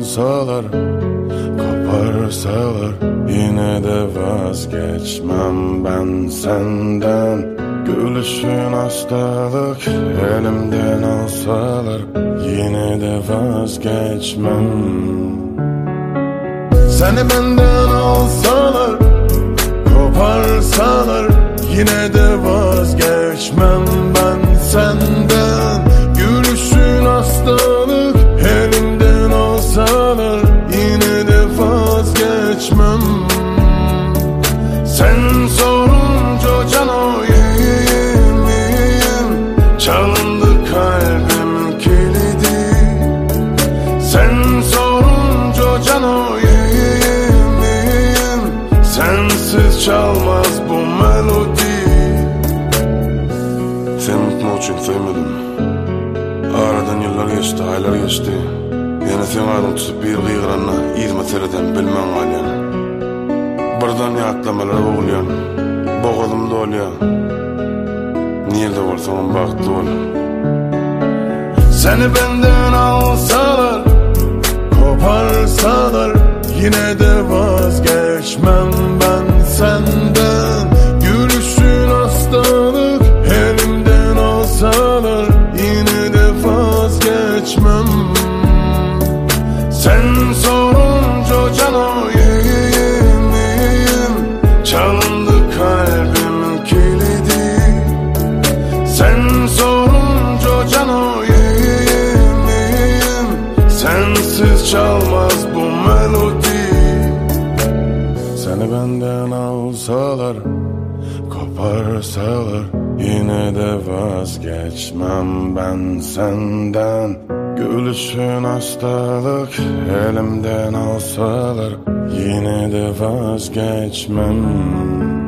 alsalar, koparsalar, yine de vazgeçmem ben senden. Gülüşün hastalık, elimden alsalar, yine de vazgeçmem. Seni benden alsalar, koparsalar, yine de vazgeçmem ben senden. Gülüşün hastalık, elimden alsalar, yine de vazgeçmem. Sen sorunca canayım, çalındı kalbim kilidi. Sen sorunca canayım, sensiz çalmaz bu melodi. Sen mutlu için sevmedim. Aradan yıllar geçti, aylar geçti. Yine sen adım tutup bir kıyıranla iz meseleden bilmem halen. Buradan yatlamalar boğuluyor, boğazım doluyor. Nerede varsan baktı ol. Seni benden alsalar, koparsalar, yine de vazgeçmem ben senden. Gülüşün hastalık, elimden alsalar, yine de vazgeçmem. Sen sorunca canayım, çalındı kalbim kilidi. Sen sorunca canayım, sensiz çalmaz bu melodi. Seni benden alsalar, koparsalar, yine de vazgeçmem ben senden. Gülüşün hastalık, elimden alsalar, yine de vazgeçmem.